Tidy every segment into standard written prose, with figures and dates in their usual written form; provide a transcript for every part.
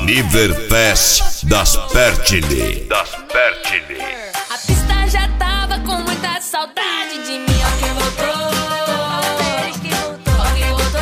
Aniverfest das Pertile. A pista já tava com muita saudade de mim. Ó quem voltou, ó quem voltou, ó quem voltou,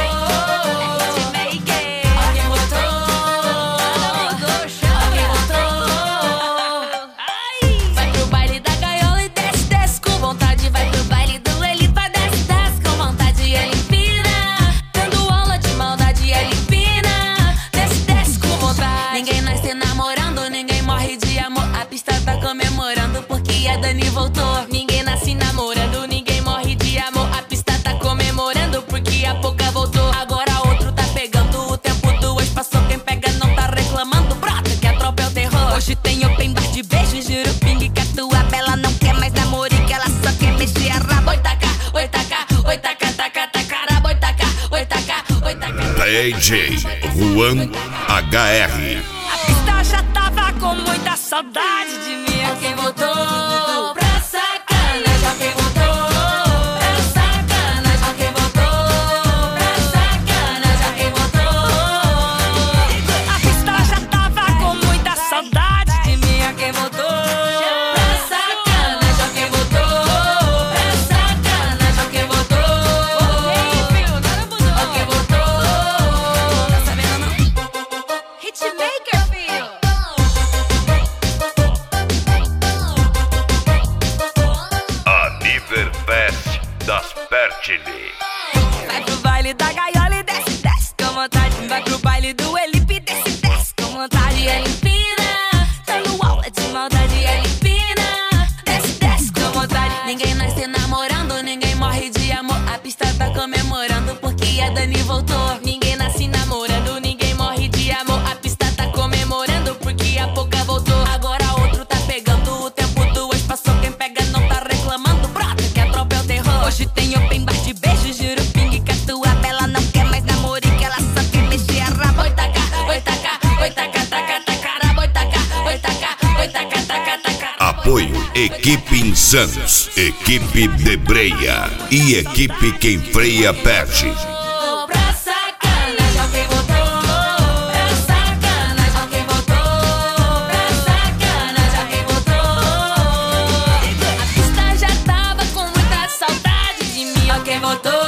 vai pro baile da gaiola e desce, desce com vontade. Vai pro baile do Elipa, desce, desce com vontade. Ele empina, dando aula de maldade. Ele empina, desce, desce com vontade. Ninguém nasce namorando, ninguém morre de amor. A pista tá comemorando porque a Dani voltou. Ninguém nasce namorando, ninguém morre de amor. A pista tá comemorando porque a Poca voltou. Agora outro tá pegando, o tempo do ex passou. Quem pega não tá reclamando, brota que a tropa é o terror. Hoje tem open bar de beijo, juro pingue que a tua bela não quer mais namoro e que ela só quer mexer a raba. Oi taca, oi taca, oi taca, taca, taca, oi taca, oi taca, oi taca. DJ Juan HR. A pista já tava com muita saudade de mim. Ó quem voltou pra sacanagem, ó quem voltou pra sacanagem, ó quem voltou pra sacanagem, ó quem voltou. A pista já tava com muita saudade de mim. Ó quem voltou pra sacanagem, ó quem voltou pra sacanagem, ó quem voltou. Ó quem voltou. Tá sabendo não? Hitmaker, filho. Aniverfest das Pertile. Vai pro baile da gaiola e desce, desce com vontade. Vai pro baile do Elipe, desce, desce com vontade. Ele empina, dando aula de maldade. Ele empina, desce, desce com vontade. Ninguém nasce namorando, ninguém morre de amor. A pista tá comemorando porque a Dani voltou. Ninguém nasce namorando, ninguém morre de amor. A pista tá comemorando porque a Poca voltou. Agora outro tá pegando, o tempo do ex passou. Quem pega não tá reclamando, brota que a tropa é o terror. Hoje tem open bar de beijo, juro pingue que a tua bela não quer mais namoro e que ela só quer mexer a raba. Oi taca, oi taca, oi taca, taca, taca, oi taca, oi taca, oi taca, taca, taca. Apoio Equipe Insanos, Equipe Debreia e Equipe Quem Freia Perde. Pra sacanagem, ó quem voltou pra sacanagem, ó quem voltou pra sacanagem, ó quem voltou. A pista já tava com muita saudade de mim. Ó quem voltou